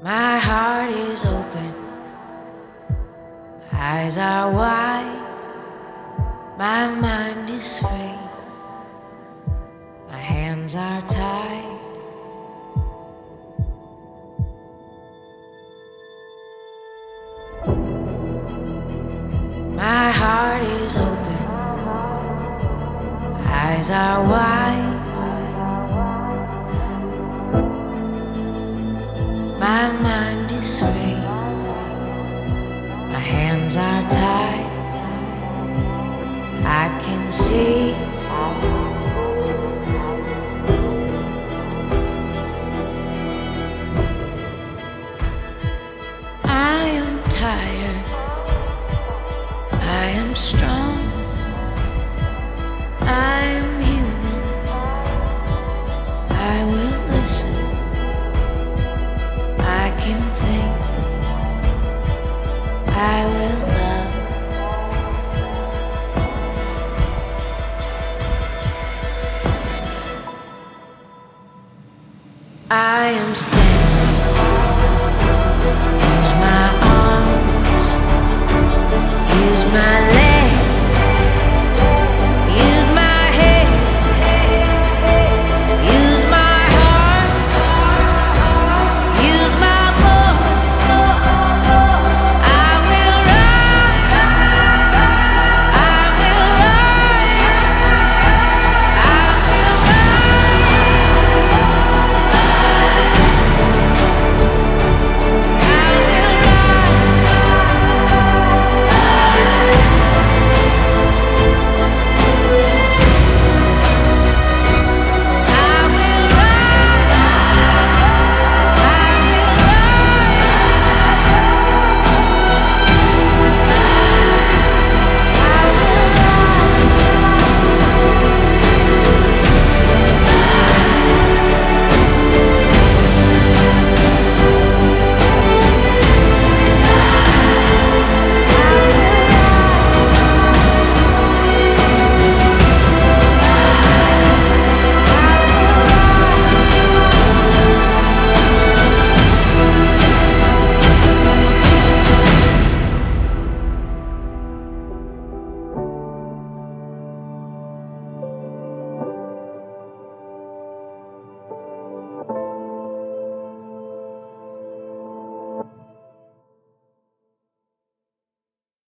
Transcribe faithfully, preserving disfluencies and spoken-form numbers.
My heart is open, my eyes are wide, my mind is free, my hands are tied. My heart is open, my eyes are wide, my mind is free, my hands are tied. I can see I am tired, I am strong, I am human, I will listen, I can think, I will love. I am standing